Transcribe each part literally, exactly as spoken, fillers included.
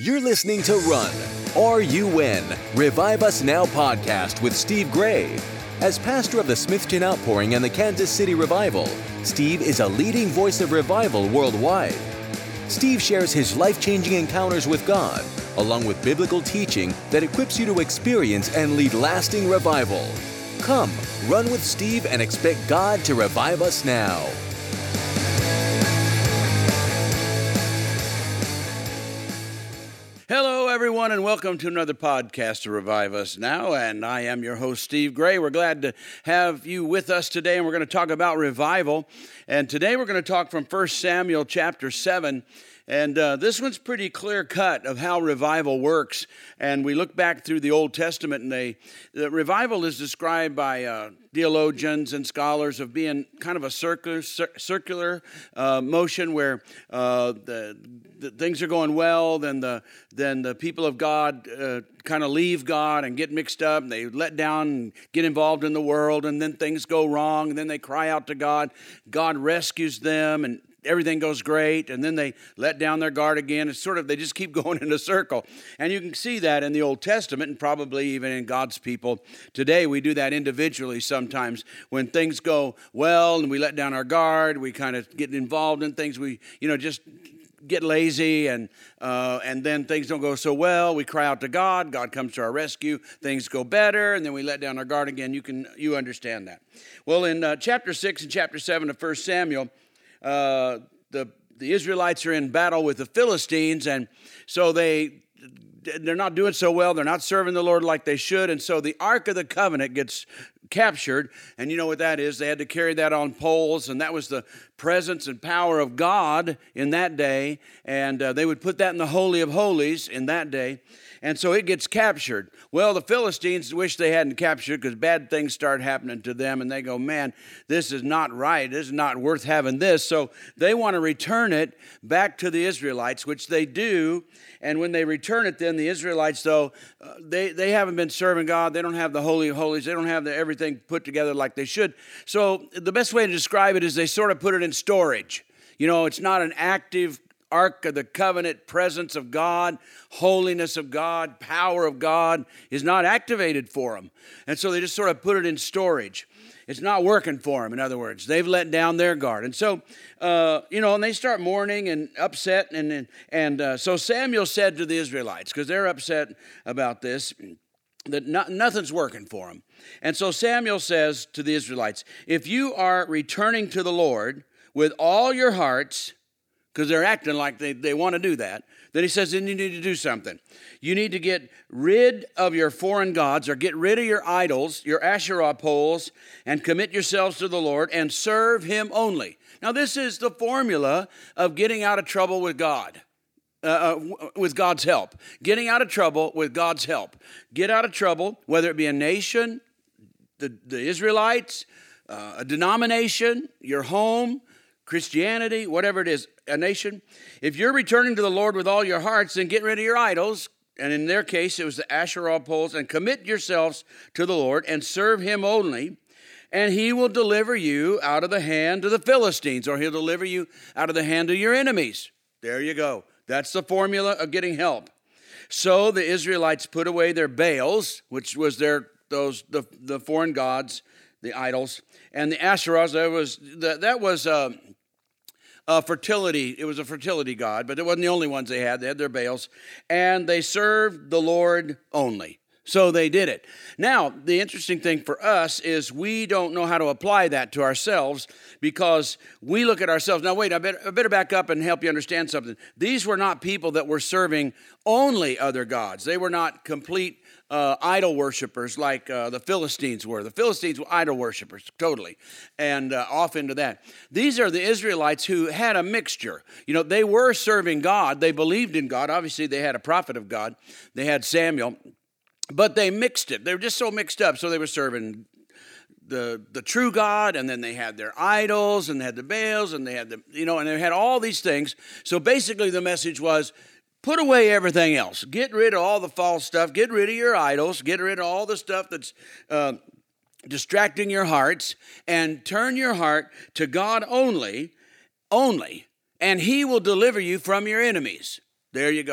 You're listening to Run, or You Win, Revive Us Now podcast with Steve Gray. As pastor of the Smithton Outpouring and the Kansas City Revival, Steve is a leading voice of revival worldwide. Steve shares his life-changing encounters with God, along with biblical teaching that equips you to experience and lead lasting revival. Come, run with Steve and expect God to revive us now. Hello, everyone, and welcome to another podcast to Revive Us Now, and I am your host, Steve Gray. We're glad to have you with us today, and we're going to talk about revival, and today we're going to talk from First Samuel chapter seven, and uh, this one's pretty clear-cut of how revival works, and we look back through the Old Testament, and they, the revival is described by uh, theologians and scholars of being kind of a circular, cir- circular uh, motion where uh, the, the things are going well, then the then the people of God uh, kind of leave God and get mixed up, and they let down and get involved in the world, and then things go wrong, and then they cry out to God. God rescues them, and everything goes great, and then they let down their guard again. It's sort of, they just keep going in a circle. And you can see that in the Old Testament and probably even in God's people. Today, we do that individually sometimes. When things go well and we let down our guard, we kind of get involved in things, we, you know, just get lazy, and uh, and then things don't go so well. We cry out to God. God comes to our rescue. Things go better, and then we let down our guard again. You can you understand that. Well, in uh, chapter six and chapter seven of First Samuel, Uh, the the Israelites are in battle with the Philistines, and so they they're not doing so well. They're not serving the Lord like they should, and so the Ark of the Covenant gets captured, and you know what that is. They had to carry that on poles, and that was the presence and power of God in that day, and uh, they would put that in the Holy of Holies in that day. And so it gets captured. Well, the Philistines wish they hadn't captured it because bad things start happening to them. And they go, man, this is not right. This is not worth having this. So they want to return it back to the Israelites, which they do. And when they return it, then the Israelites, though, uh, they, they haven't been serving God. They don't have the Holy of Holies. They don't have the, everything put together like they should. So the best way to describe it is they sort of put it in storage. You know, it's not an active Ark of the Covenant, presence of God, holiness of God, power of God is not activated for them. And so they just sort of put it in storage. It's not working for them, in other words. They've let down their guard. And so, uh, you know, and they start mourning and upset. And, and, and uh, so Samuel said to the Israelites, because they're upset about this, that no, nothing's working for them. And so Samuel says to the Israelites, if you are returning to the Lord with all your hearts, because they're acting like they, they want to do that, then he says, then you need to do something. You need to get rid of your foreign gods, or get rid of your idols, your Asherah poles, and commit yourselves to the Lord and serve him only. Now, this is the formula of getting out of trouble with God, uh, with God's help. Getting out of trouble with God's help. Get out of trouble, whether it be a nation, the, the Israelites, uh, a denomination, your home, Christianity, whatever it is, a nation. If you're returning to the Lord with all your hearts, then get rid of your idols. And in their case, it was the Asherah poles. And commit yourselves to the Lord and serve him only. And he will deliver you out of the hand of the Philistines, or he'll deliver you out of the hand of your enemies. There you go. That's the formula of getting help. So the Israelites put away their Baals, which was their those the, the foreign gods, the idols, and the Asherahs. That was that, that was. Uh, Uh, fertility, it was a fertility god, but it wasn't the only ones they had. They had their Baals, and they served the Lord only. So they did it. Now, the interesting thing for us is we don't know how to apply that to ourselves, because we look at ourselves. Now, wait, I better, I better back up and help you understand something. These were not people that were serving only other gods. They were not complete Uh, idol worshipers like uh, the Philistines were. The Philistines were idol worshipers, totally, and uh, off into that. These are the Israelites who had a mixture. You know, they were serving God. They believed in God. Obviously, they had a prophet of God. They had Samuel, but they mixed it. They were just so mixed up. So they were serving the the true God, and then they had their idols, and they had the Baals, and they had the, you know, and they had all these things. So basically, the message was, put away everything else. Get rid of all the false stuff. Get rid of your idols. Get rid of all the stuff that's uh, distracting your hearts, and turn your heart to God only, only, and he will deliver you from your enemies. There you go.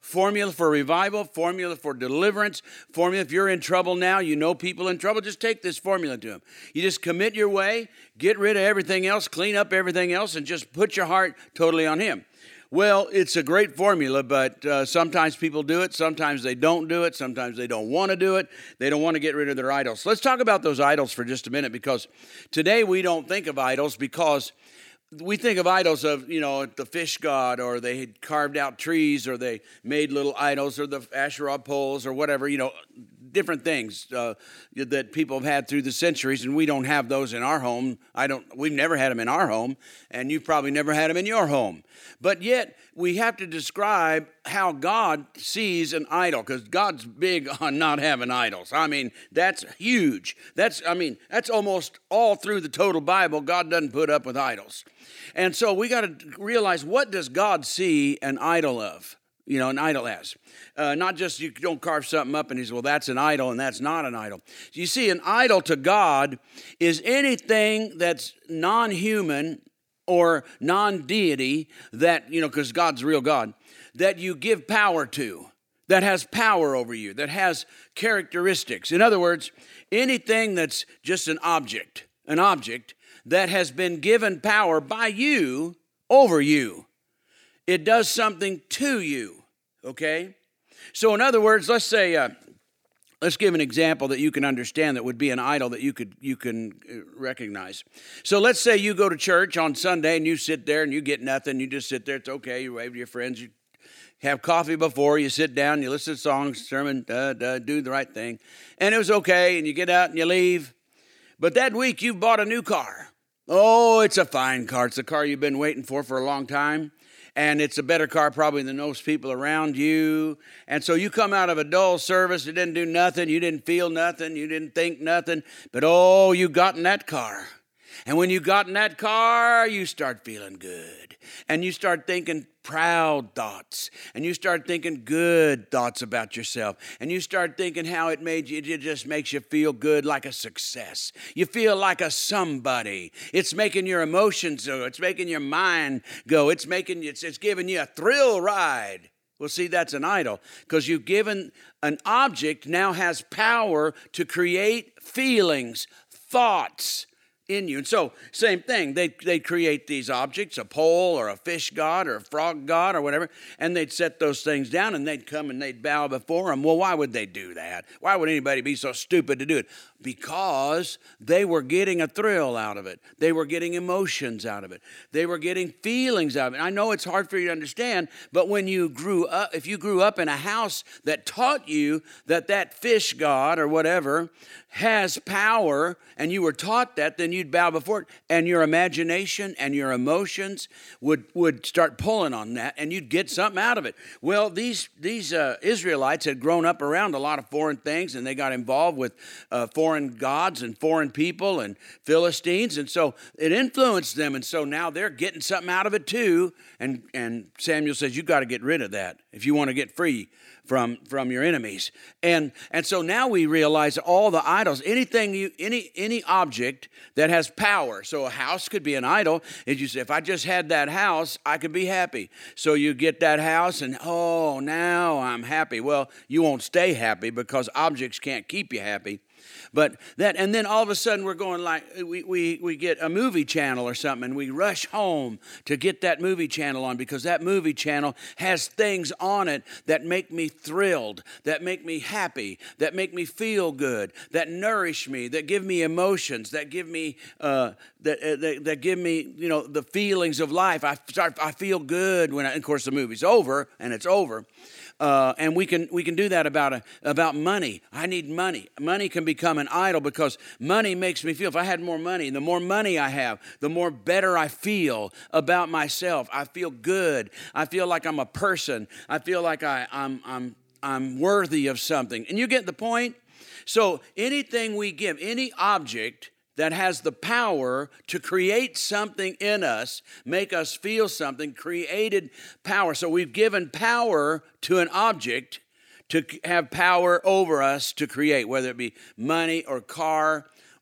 Formula for revival, formula for deliverance, formula if you're in trouble now, you know people in trouble, just take this formula to them. You just commit your way, get rid of everything else, clean up everything else, and just put your heart totally on Him. Well, it's a great formula, but uh, sometimes people do it, sometimes they don't do it, sometimes they don't want to do it, they don't want to get rid of their idols. Let's talk about those idols for just a minute, because today we don't think of idols because we think of idols of, you know, the fish god, or they had carved out trees, or they made little idols, or the Asherah poles, or whatever, you know, different things uh, that people have had through the centuries, and we don't have those in our home. I don't. We've never had them in our home, and you've probably never had them in your home. But yet, we have to describe how God sees an idol, because God's big on not having idols. I mean, that's huge. That's, I mean, that's almost all through the total Bible. God doesn't put up with idols. And so we got to realize, what does God see an idol of? You know, an idol as. Uh, not just you don't carve something up and he says, well, that's an idol and that's not an idol. You see, an idol to God is anything that's non-human or non-deity that, you know, because God's real God, that you give power to, that has power over you, that has characteristics. In other words, anything that's just an object, an object that has been given power by you over you. It does something to you, okay? So in other words, let's say, uh, let's give an example that you can understand that would be an idol that you could you can recognize. So let's say you go to church on Sunday and you sit there and you get nothing. You just sit there. It's okay. You wave to your friends. You have coffee before. You sit down. You listen to songs, sermon, uh, uh, do the right thing. And it was okay. And you get out and you leave. But that week you bought a new car. Oh, it's a fine car. It's a car you've been waiting for for a long time. And it's a better car probably than most people around you. And so you come out of a dull service, it didn't do nothing, you didn't feel nothing, you didn't think nothing, but oh, you got in that car. And when you got in that car, you start feeling good. And you start thinking proud thoughts. And you start thinking good thoughts about yourself. And you start thinking how it made you, it just makes you feel good, like a success. You feel like a somebody. It's making your emotions go. It's making your mind go. It's making, it's, it's giving you a thrill ride. Well, see, that's an idol, because you've given an object now has power to create feelings, thoughts in you. And so, same thing, they they'd create these objects, a pole or a fish god or a frog god or whatever, and they'd set those things down and they'd come and they'd bow before them. Well, why would they do that? Why would anybody be so stupid to do it? Because they were getting a thrill out of it. They were getting emotions out of it. They were getting feelings out of it. I know it's hard for you to understand, but when you grew up, if you grew up in a house that taught you that that fish god or whatever has power, and you were taught that, then you'd bow before it, and your imagination and your emotions would, would start pulling on that, and you'd get something out of it. Well, these these uh, Israelites had grown up around a lot of foreign things, and they got involved with uh, foreign gods and foreign people and Philistines, and so it influenced them, and so now they're getting something out of it too, and, and Samuel says, you got to get rid of that if you want to get free from from your enemies. And and so now we realize all the idols, anything you any any object that has power. So a house could be an idol. As you say, if I just had that house, I could be happy. So you get that house and oh, now I'm happy. Well, you won't stay happy because objects can't keep you happy. But that, and then all of a sudden we're going like, we, we, we get a movie channel or something, and we rush home to get that movie channel on because that movie channel has things on it that make me thrilled, that make me happy, that make me feel good, that nourish me, that give me emotions, that give me, uh, that, uh, that that give me, you know, the feelings of life. I start, I feel good when, I, of course, the movie's over, and it's over. Uh, and we can we can do that about a, about money. I need money. Money can become an idol because money makes me feel. If I had more money, the more money I have, the more better I feel about myself. I feel good. I feel like I'm a person. I feel like I, I'm I'm I'm worthy of something. And you get the point? So anything we give, any object that has the power to create something in us, make us feel something, created power. So we've given power to an object to have power over us to create, whether it be money or car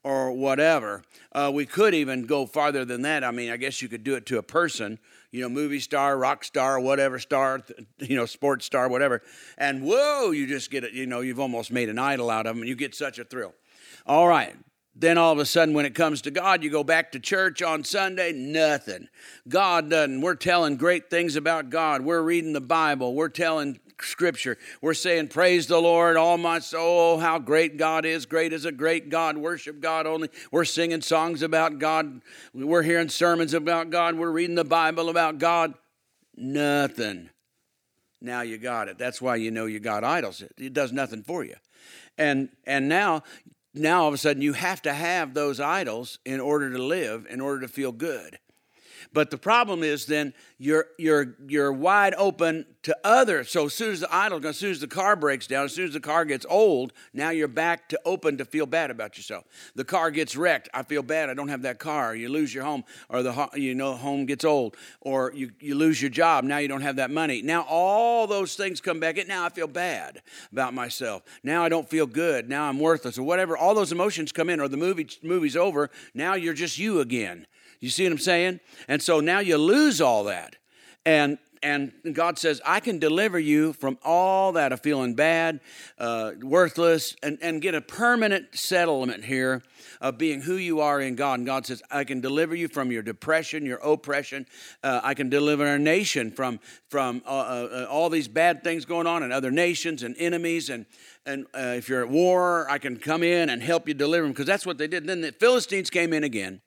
or whatever. Uh, we could even go farther than that. I mean, I guess you could do it to a person, you know, movie star, rock star, whatever star, you know, sports star, whatever. And whoa, you just get it, you know, you've almost made an idol out of them, and you get such a thrill. All right. Then all of a sudden, when it comes to God, you go back to church on Sunday, nothing. God doesn't. We're telling great things about God. We're reading the Bible. We're telling Scripture. We're saying, praise the Lord, all my soul, how great God is. Great is a great God. Worship God only. We're singing songs about God. We're hearing sermons about God. We're reading the Bible about God. Nothing. Now you got it. That's why you know you got idols. It, it does nothing for you. And and now... Now, all of a sudden, you have to have those idols in order to live, in order to feel good. But the problem is then you're you're you're wide open to others. So as soon as the idol, as soon as the car breaks down, as soon as the car gets old, now you're back to open to feel bad about yourself. The car gets wrecked. I feel bad. I don't have that car. You lose your home, or the you know home gets old, or you, you lose your job. Now you don't have that money. Now all those things come back in. Now I feel bad about myself. Now I don't feel good. Now I'm worthless, or whatever. All those emotions come in, or the movie movie's over. Now you're just you again. You see what I'm saying? And so now you lose all that. And and God says, I can deliver you from all that of feeling bad, uh, worthless, and, and get a permanent settlement here of being who you are in God. And God says, I can deliver you from your depression, your oppression. Uh, I can deliver a nation from, from uh, uh, all these bad things going on in other nations and enemies. And, and uh, if you're at war, I can come in and help you deliver them, because that's what they did. And then the Philistines came in again.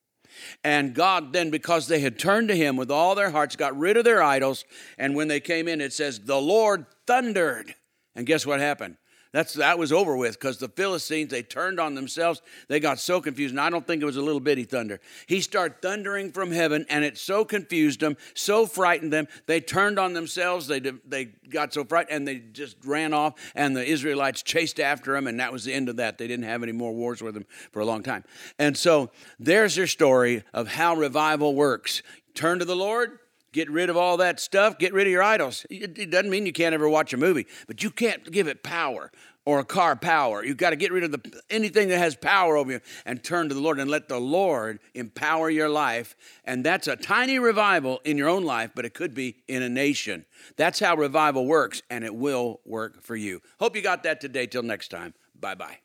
And God then, because they had turned to him with all their hearts, got rid of their idols. And when they came in, it says, the Lord thundered. And guess what happened? That's That was over with, because the Philistines, they turned on themselves. They got so confused. And I don't think it was a little bitty thunder. He started thundering from heaven, and it so confused them, so frightened them. They turned on themselves. They they got so frightened, and they just ran off. And the Israelites chased after them, and that was the end of that. They didn't have any more wars with them for a long time. And so there's their story of how revival works. Turn to the Lord. Get rid of all that stuff. Get rid of your idols. It doesn't mean you can't ever watch a movie, but you can't give it power, or a car power. You've got to get rid of the anything that has power over you and turn to the Lord and let the Lord empower your life. And that's a tiny revival in your own life, but it could be in a nation. That's how revival works, and it will work for you. Hope you got that today. Till next time. Bye-bye.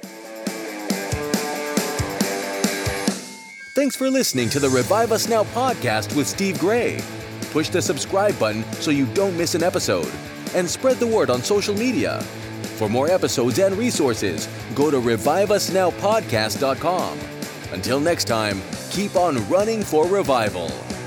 Thanks for listening to the Revive Us Now podcast with Steve Gray. Push the subscribe button so you don't miss an episode, and spread the word on social media. For more episodes and resources, go to revive us now podcast dot com. Until next time, keep on running for revival.